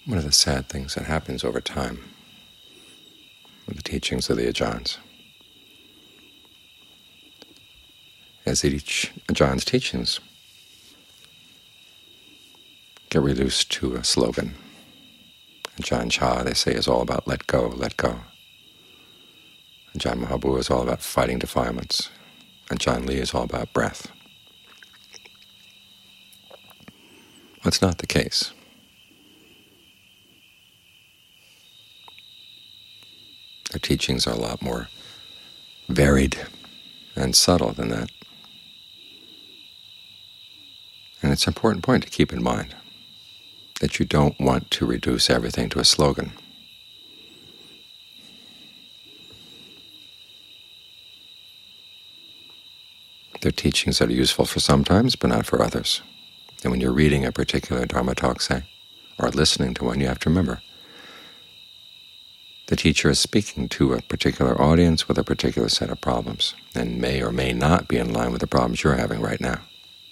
One of the sad things that happens over time with the teachings of the Ajahns is that each Ajahns' teachings get reduced to a slogan. Ajahn Chah, they say, is all about let go, let go. Ajahn Mahabua is all about fighting defilements. Ajahn Lee is all about breath. That's not the case. Their teachings are a lot more varied and subtle than that. And it's an important point to keep in mind, that you don't want to reduce everything to a slogan. They're teachings that are useful for some times, but not for others. And when you're reading a particular Dharma talk, say, or listening to one, you have to remember the teacher is speaking to a particular audience with a particular set of problems, and may or may not be in line with the problems you're having right now.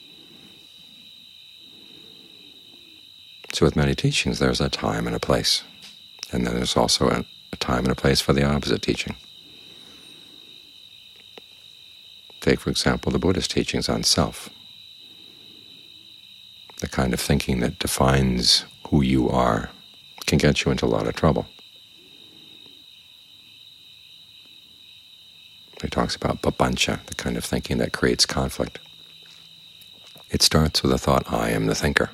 So with many teachings, there's a time and a place, and then there's also a time and a place for the opposite teaching. Take, for example, the Buddhist teachings on self, the kind of thinking that defines who you are can get you into a lot of trouble. He talks about papancha, the kind of thinking that creates conflict. It starts with the thought, I am the thinker.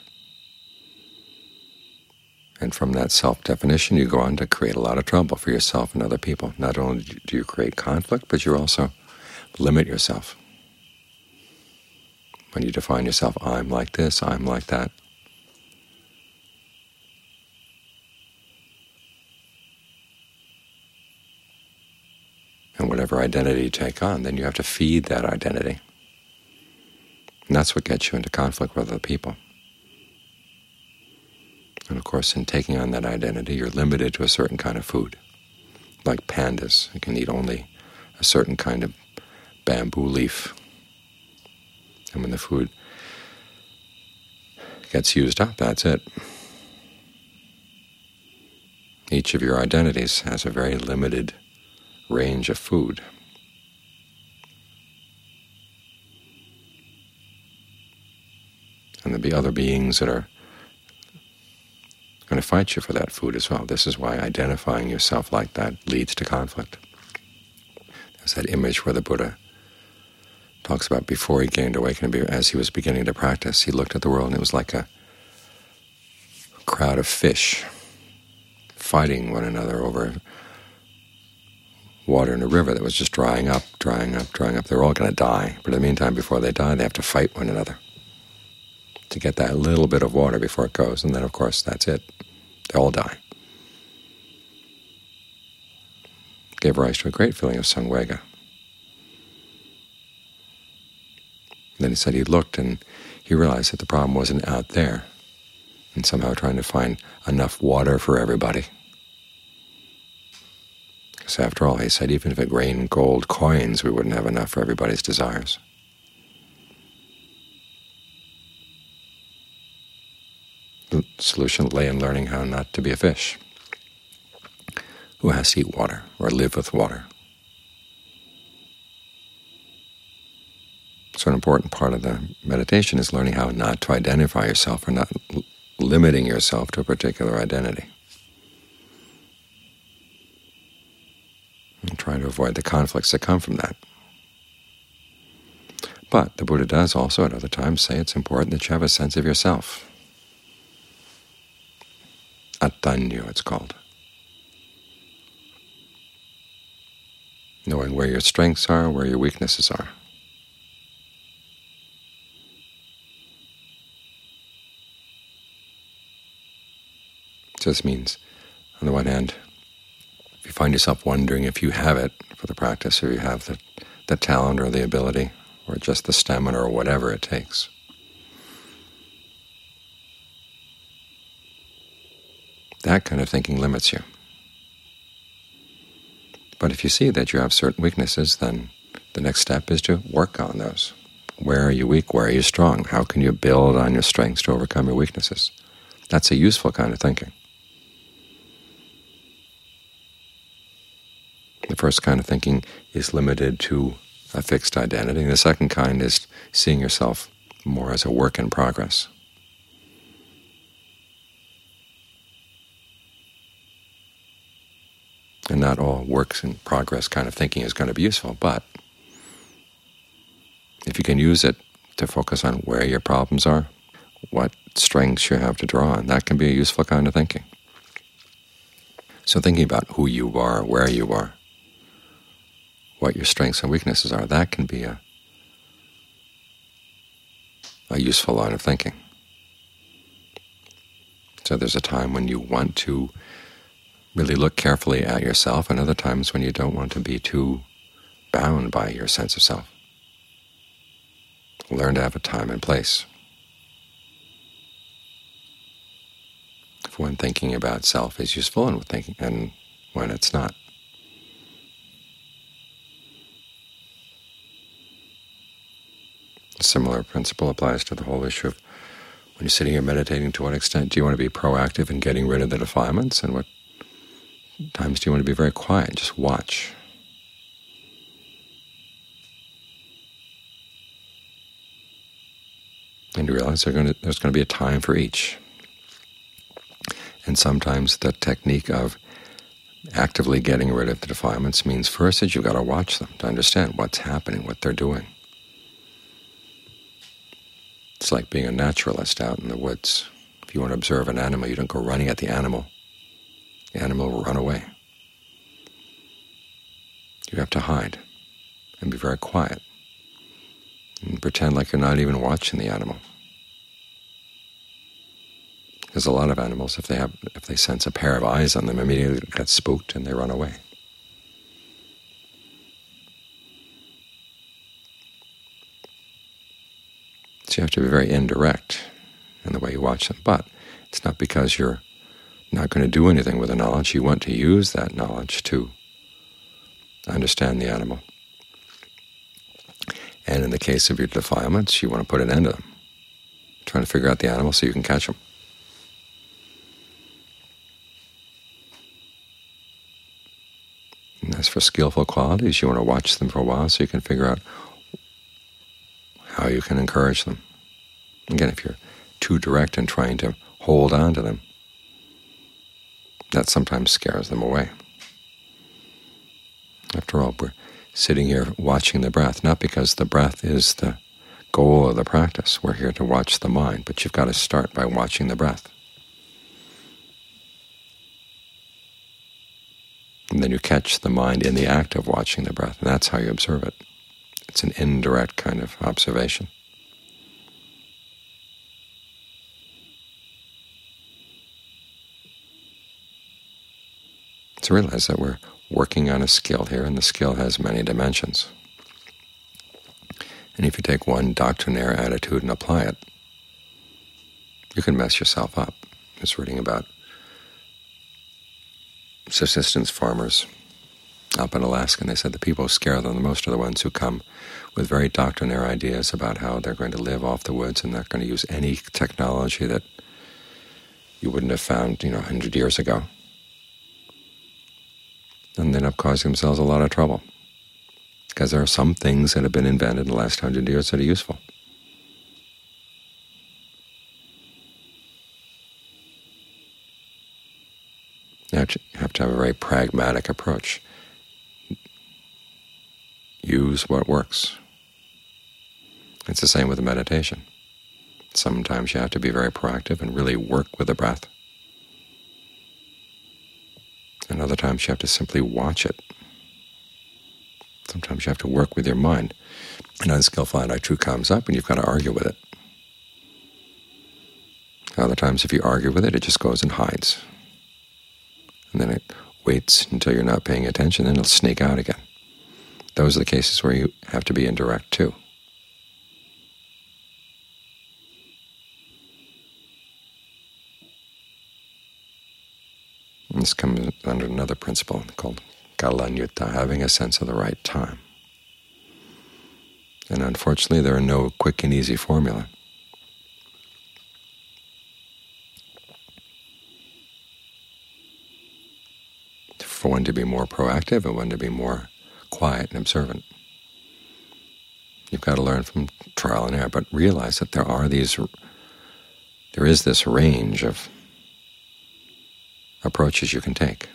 And from that self-definition, you go on to create a lot of trouble for yourself and other people. Not only do you create conflict, but you also limit yourself. When you define yourself, I'm like this, I'm like that. And whatever identity you take on, then you have to feed that identity. And that's what gets you into conflict with other people. And of course, in taking on that identity, you're limited to a certain kind of food. Like pandas, you can eat only a certain kind of bamboo leaf. And when the food gets used up, that's it. Each of your identities has a very limited range of food. And there'll be other beings that are going to fight you for that food as well. This is why identifying yourself like that leads to conflict. There's that image where the Buddha talks about before he gained awakening, as he was beginning to practice, he looked at the world and it was like a crowd of fish fighting one another over water in a river that was just drying up, drying up, drying up. They're all going to die. But in the meantime, before they die, they have to fight one another to get that little bit of water before it goes. And then, of course, that's it. They all die. It gave rise to a great feeling of samvega. Then he said he looked and he realized that the problem wasn't out there and somehow trying to find enough water for everybody. Because after all, he said, even if it rained gold coins, we wouldn't have enough for everybody's desires. The solution lay in learning how not to be a fish who has to eat water or live with water. So an important part of the meditation is learning how not to identify yourself or not limiting yourself to a particular identity. And try to avoid the conflicts that come from that. But the Buddha does also at other times say it's important that you have a sense of yourself. Attanyo, it's called. Knowing where your strengths are, where your weaknesses are. So this means, on the one hand, if you find yourself wondering if you have it for the practice, or you have the talent or the ability, or just the stamina or whatever it takes, that kind of thinking limits you. But if you see that you have certain weaknesses, then the next step is to work on those. Where are you weak? Where are you strong? How can you build on your strengths to overcome your weaknesses? That's a useful kind of thinking. The first kind of thinking is limited to a fixed identity. The second kind is seeing yourself more as a work in progress. And not all works in progress kind of thinking is going to be useful, but if you can use it to focus on where your problems are, what strengths you have to draw on, that can be a useful kind of thinking. So thinking about who you are, where you are, what your strengths and weaknesses are, that can be a useful line of thinking. So there's a time when you want to really look carefully at yourself, and other times when you don't want to be too bound by your sense of self. Learn to have a time and place for when thinking about self is useful and when it's not. A similar principle applies to the whole issue of when you're sitting here meditating, to what extent do you want to be proactive in getting rid of the defilements, and what times do you want to be very quiet, just watch. And you realize there's going to be a time for each. And sometimes the technique of actively getting rid of the defilements means first that you've got to watch them to understand what's happening, what they're doing. It's like being a naturalist out in the woods. If you want to observe an animal, you don't go running at the animal. The animal will run away. You have to hide and be very quiet and pretend like you're not even watching the animal. Because a lot of animals, if they sense a pair of eyes on them, immediately get spooked and they run away. So you have to be very indirect in the way you watch them. But it's not because you're not going to do anything with the knowledge. You want to use that knowledge to understand the animal. And in the case of your defilements, you want to put an end to them. Trying to figure out the animal so you can catch them. And as for skillful qualities, you want to watch them for a while so you can figure out how you can encourage them. Again, if you're too direct in trying to hold on to them, that sometimes scares them away. After all, we're sitting here watching the breath, not because the breath is the goal of the practice. We're here to watch the mind, but you've got to start by watching the breath. And then you catch the mind in the act of watching the breath, and that's how you observe it. It's an indirect kind of observation. To realize that we're working on a skill here, and the skill has many dimensions. And if you take one doctrinaire attitude and apply it, you can mess yourself up. I was reading about subsistence farmers up in Alaska, and they said the people who scare them the most are the ones who come with very doctrinaire ideas about how they're going to live off the woods and they're going to use any technology that you wouldn't have found, 100 years ago. And they end up causing themselves a lot of trouble, because there are some things that have been invented in the last 100 years that are useful. You have to have a very pragmatic approach. Use what works. It's the same with the meditation. Sometimes you have to be very proactive and really work with the breath. And other times you have to simply watch it. Sometimes you have to work with your mind. An unskillful attitude comes up and you've got to argue with it. Other times if you argue with it, it just goes and hides. And then it waits until you're not paying attention, then it'll sneak out again. Those are the cases where you have to be indirect too. And this comes under another principle called kalanyutta, having a sense of the right time. And unfortunately, there are no quick and easy formula. for one to be more proactive and one to be more quiet and observant. You've got to learn from trial and error, but realize that there is this range of approaches you can take.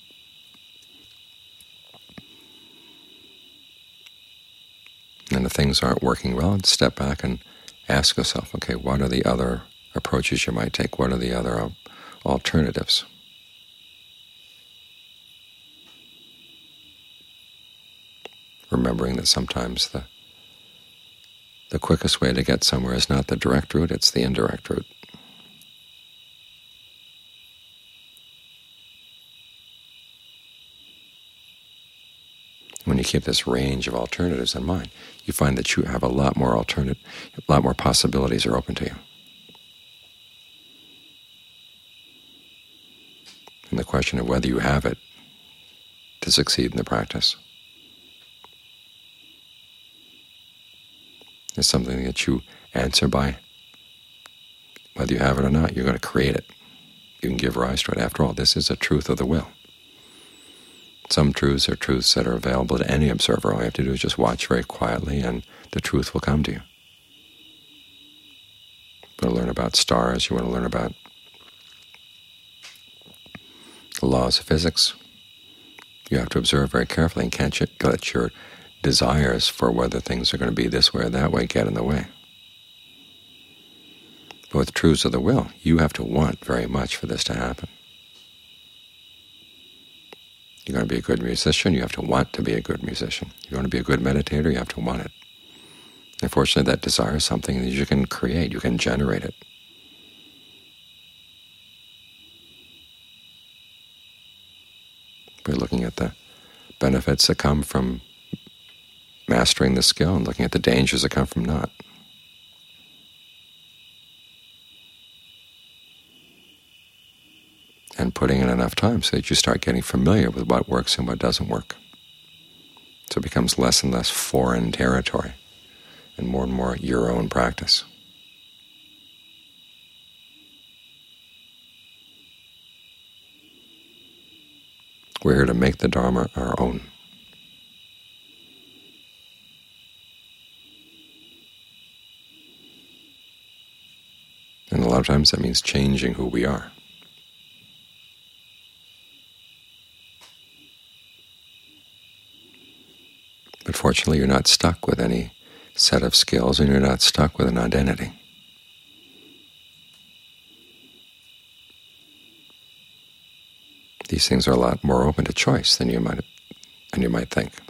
And if things aren't working well, step back and ask yourself, okay, what are the other approaches you might take? What are the other alternatives? Remembering that sometimes the quickest way to get somewhere is not the direct route, it's the indirect route. When you keep this range of alternatives in mind, you find that you have a lot more possibilities are open to you. And the question of whether you have it to succeed in the practice is something that you answer by. Whether you have it or not, you're going to create it. You can give rise to it. After all, this is a truth of the will. Some truths are truths that are available to any observer. All you have to do is just watch very quietly, and the truth will come to you. You want to learn about stars, you want to learn about the laws of physics. You have to observe very carefully and can't let your desires for whether things are going to be this way or that way get in the way. But with truths of the will, you have to want very much for this to happen. You're going to be a good musician, you have to want to be a good musician. You want to be a good meditator, you have to want it. Unfortunately, that desire is something that you can create, you can generate it. We're looking at the benefits that come from mastering the skill and looking at the dangers that come from not. And putting in enough time so that you start getting familiar with what works and what doesn't work. So it becomes less and less foreign territory and more your own practice. We're here to make the Dharma our own. And a lot of times that means changing who we are. But fortunately, you're not stuck with any set of skills, and you're not stuck with an identity. These things are a lot more open to choice than you might think.